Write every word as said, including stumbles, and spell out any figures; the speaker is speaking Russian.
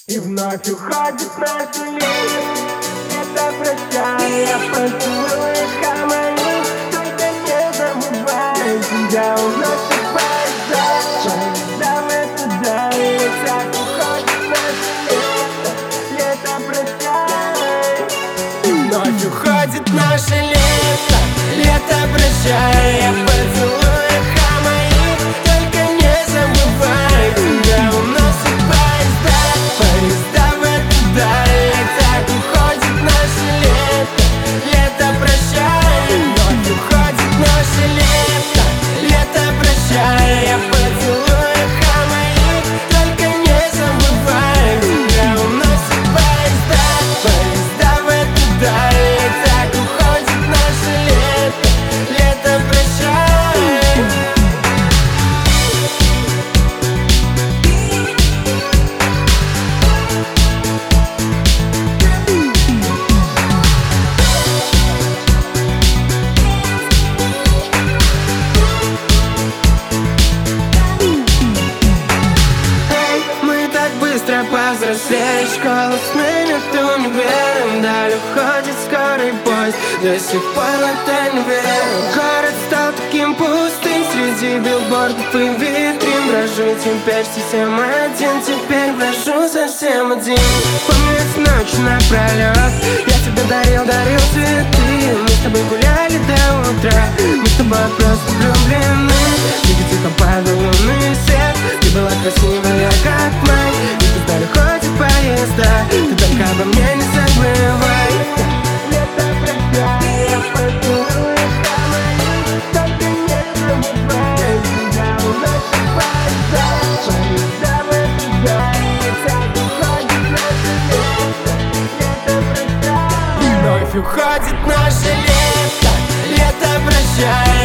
И вновь уходит наше лето, это прощание, поцелуй моих, только не забывай тебя уносит поезда, поезда в эту даль. И так уходит наше лето, лето прощай. И вновь уходит наше лето, лето прощай, поцелуй моих, только не забывай тебя уносит поезда, поезда в эту даль. И так уходит наше лето, лето прощай. И вновь уходит наше лето, лето прощай, поцелуй моих, только не забывай тебя уносит поезда, поезда в эту даль. И так уходит наше лето, лето прощай. Быстро повзрослеешь, школу сменят универом, даль уходит скорый поезд, до сих пор в это не верю. Город стал таким пустым, среди билбордов и витрин брожу теперь совсем один, теперь брожу совсем один. Помню эти ночи напролет, я тебе дарил, дарил цветы, мы с тобой гуляли до утра, мы с тобой просто влюблены. Тихо, тихо падал лунный свет, ты была красивая, как май. Вдаль ходят поезда, ты только обо мне не забывай. Лето прощай, я поцелую моих, только не забывай тебя уносит поезда, поезда в эту даль. И так уходит наше лето, лето прощай. И вновь уходит наше лето, лето прощай.